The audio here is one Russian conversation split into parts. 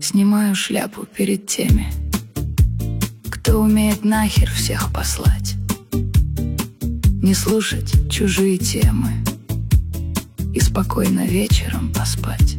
Снимаю шляпу перед теми, кто умеет нахер всех послать, не слушать чужие темы и спокойно вечером поспать.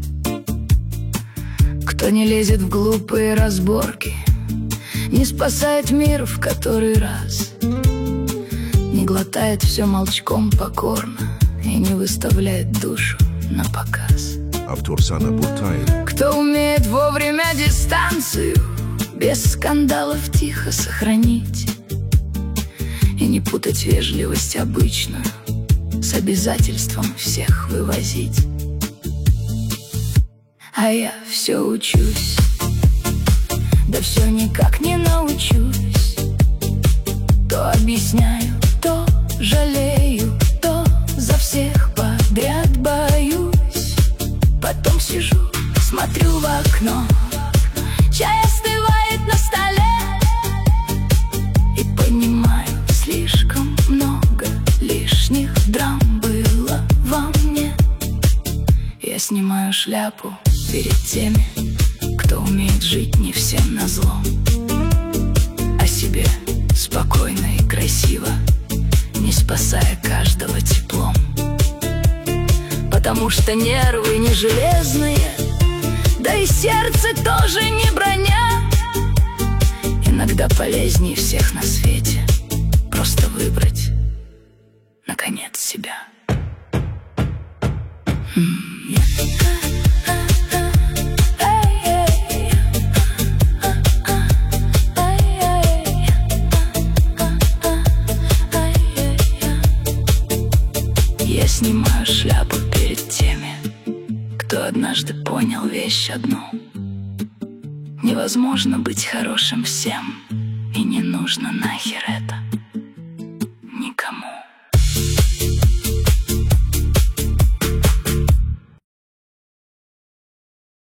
Кто не лезет в глупые разборки, не спасает мир в который раз, не глотает все молчком покорно и не выставляет душу на показ. Автор Sana Burtay. Кто умеет вовремя дистанцию без скандалов тихо сохранить и не путать вежливость обычную с обязательством всех вывозить. А я все учусь, да все никак не научусь. То объясняю, то жалею, то за всех подряд боюсь. Потом сижу, смотрю в окно, чай остывает на столе, и понимаю, слишком много лишних драм было во мне. Я снимаю шляпу перед теми, кто умеет жить не всем назло, а себе спокойно и красиво, не спасая каждого теплом. Потому что нервы не железные, да и сердце тоже не броня. Иногда полезнее всех на свете просто выбрать, наконец, себя. Я снимаю шляпу перед теми, кто однажды понял вещь одну: невозможно быть хорошим всем, и не нужно нахер это.